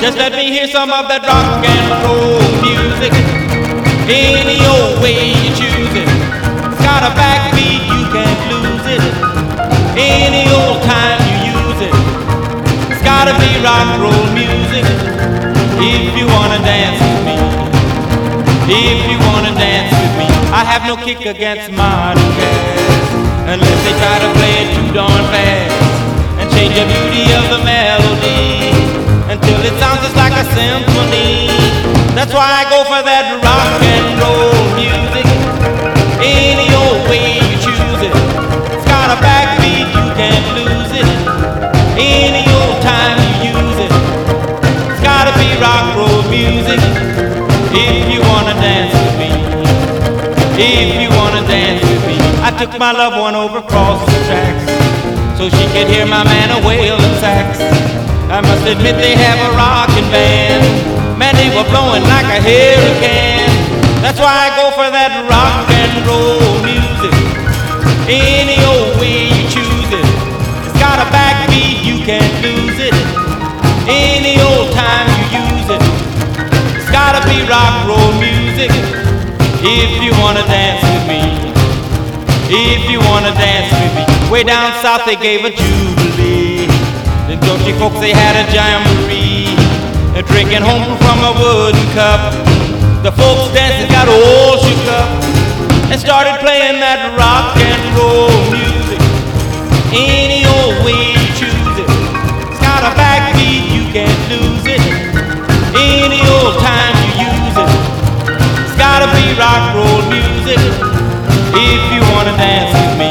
Just let me hear some of that rock and roll music. Any old way you choose it. It's got a backbeat, you can't lose it. Any old time you use it. It's gotta be rock and roll music. If you wanna dance with me, if you wanna dance with me, I have no kick against modern jazz, unless they try to play it too darn fast and change the beauty of the melody until it sounds just like a symphony. That's why I go for that rock and roll music. Any old way you choose it. It's got a backbeat, you can't lose it. Any old time you use it. It's gotta be rock and roll music. If you wanna dance with me, if you wanna dance with me. I took my loved one over across the tracks so she could hear my man a wailing sax. I must admit they have a rockin' band. Man, they were blowing like a hurricane. That's why I go for that rock and roll music. Any old way you choose it. It's got a backbeat, you can't lose it. Any old time you use it. It's gotta be rock and roll music. If you wanna dance with me, if you wanna dance with me. Way down south they gave a jubilee. The country folks, they had a jamboree, drinking home from a wooden cup. The folks dancing got all shook up and started playing that rock and roll music. Any old way you choose it. It's got a backbeat, you can't lose it. Any old time you use it. It's gotta be rock and roll music. If you wanna dance with me,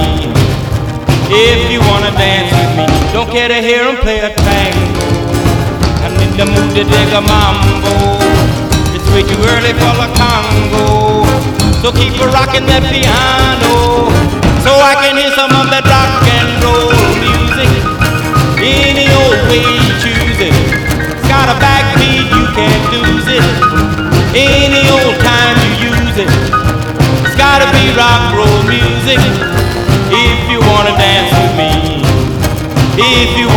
if you wanna dance with me. Don't care to hear him play a tango. I'm in the mood to dig a mambo. It's way too early for the Congo. So keep a rockin' that piano, so I can hear some of that rock and roll music. Any old way you choose it. It's got a backbeat, you can't lose it. Any old time you use it. It's gotta be rock and roll music. If you wanna dance with me, if you